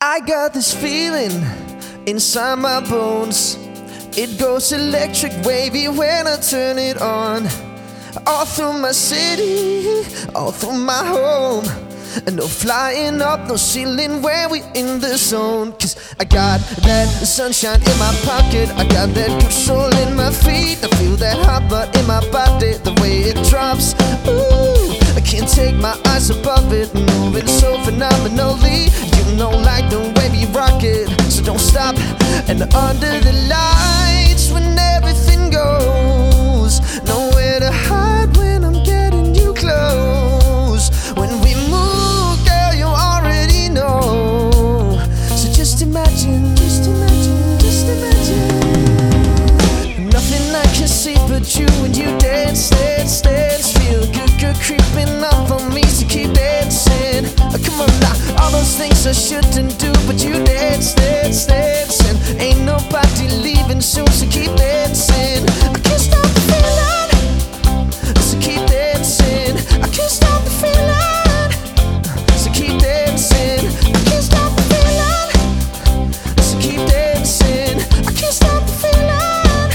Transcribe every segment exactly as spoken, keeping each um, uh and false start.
I got this feeling inside my bones. It goes electric wavy when I turn it on. All through my city, all through my home. And no flying up, no ceiling when we in the zone. Cause I got that sunshine in my pocket, I got that good soul in my feet. I feel that hot blood in my body, the way it drops. Ooh, I can't take my eyes above it, moving so phenomenally. You know, like the way we rock it, so don't stop. And under the lights, when everything goes, nowhere to hide when I'm getting you close. When we move, girl, you already know. So just imagine, just imagine, just imagine. Nothing I can see but you when you dance, dance, dance. Feel good, good creeping up on me, so keep dancing. Oh, come on now, all those things I shouldn't do, but you dance, dance, dance. And ain't nobody leaving soon, so keep dancing. I can't stop the feeling, so keep dancing. I can't stop the feeling, so keep dancing. I can't stop the feeling, so keep dancing. I can't stop the feeling.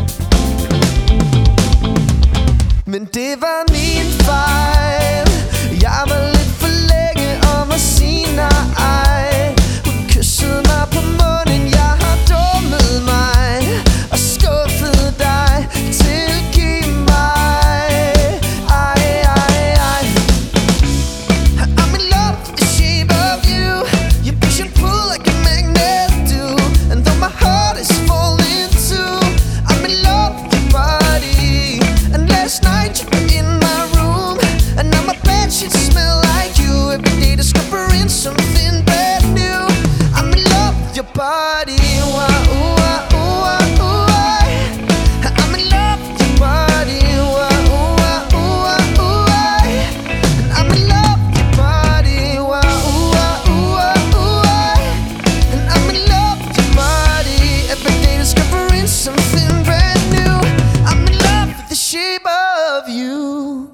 Men det var min fejl. Jeg var lidt for længe om at sige nej. Hun kyssede mig på munden, jeg har dummet mig og skuffet dig. Tilgiv mig. Ej, ej, ej. I'm in love with the shape of you. You push and pull like a magnet do. And though my heart is falling too, I'm in love with your body. And last night you were in my room, and now my bed should smell like you. Every day discovering something brand new. I'm in love with your body. Ooh, ah, ooh, ah, ooh, ah, ooh, ah. I'm in love with your body. Ooh, ah, ooh, ah, ooh, ah, ooh, ah. I'm in love with your body. Ooh, ah, ooh, ah, ooh, ah, ooh, ah. And I'm in love with your body. Every day discovering something brand new. I'm in love with the shape of you.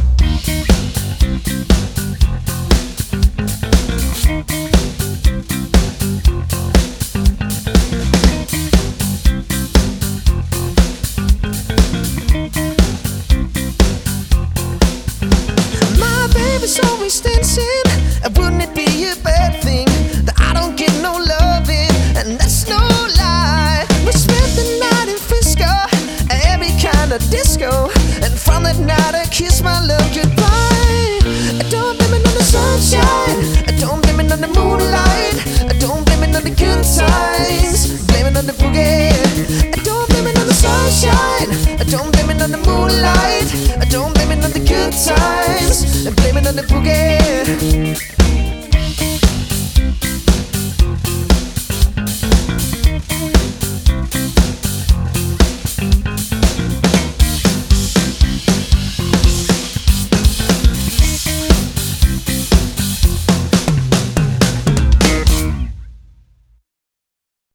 My baby's always dancing, and wouldn't it be a bad thing that I don't get no loving? And that's no lie. We spent the night in Frisco, every kind of disco, and from that night I kissed my love goodbye. I don't blame it on the sunshine, I don't blame it on the moonlight, I don't blame it on the good times, blame it on the boogie. I don't blame it on the sunshine, I don't blame it on the moonlight, I don't blame it on the good times, and blame it on the boogie.